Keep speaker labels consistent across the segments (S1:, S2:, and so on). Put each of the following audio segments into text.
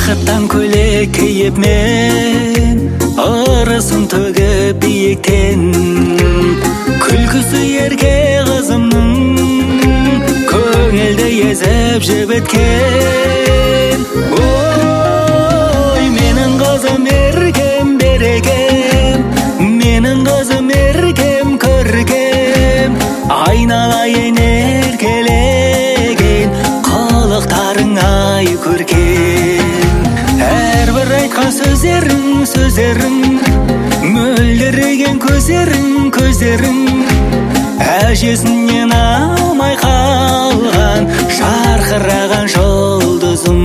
S1: бақыттан көйлек киіп мен ырысын төгіп биіктен күлкісі ерке қызымның көңілді езіп жібіткен ой менің қызым еркем берекем менің қызым еркем көркем айналайын еркелеген қылықтарың ай көркем әрбір айтқан сөздерің мөлдіреген көздерің әжесінен алмай қалған жарқыраған жұлдызым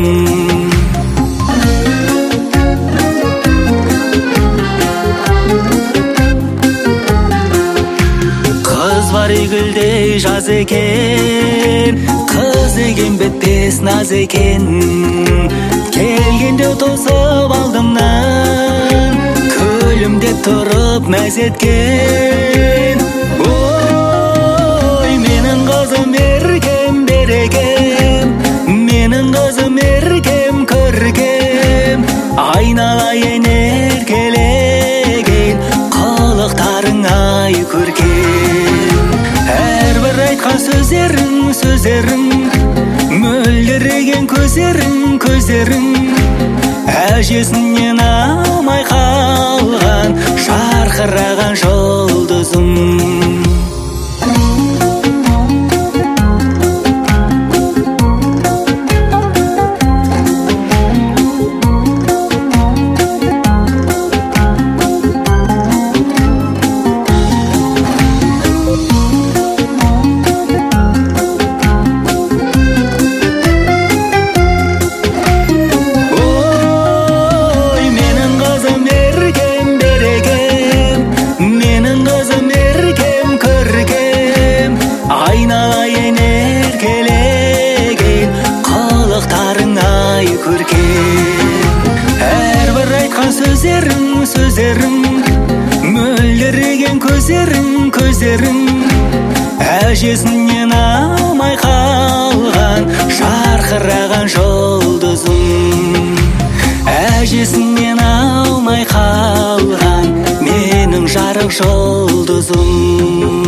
S1: қыз бар гүлдей жаз екен қыз деген бітпес наз екен келгенде тосып алдымнан күлімдеп тұрып мәз еткен ой менің қызым еркем берекем менің қызым еркем көркем айналайын еркелеген қылықтарың ай көркем әрбір айтқан сөздерің мөлдіреген көздерің әжесінен алмай қалған жарқыраған жұлдызым айналайын еркелеген қылықтарың ай көркем әрбір айтқан сөздерің мөлдіреген көздерің әжесінен алмай қалған жарқыраған жұлдызым әжесінен алмай қалған менің жарық жұлдызым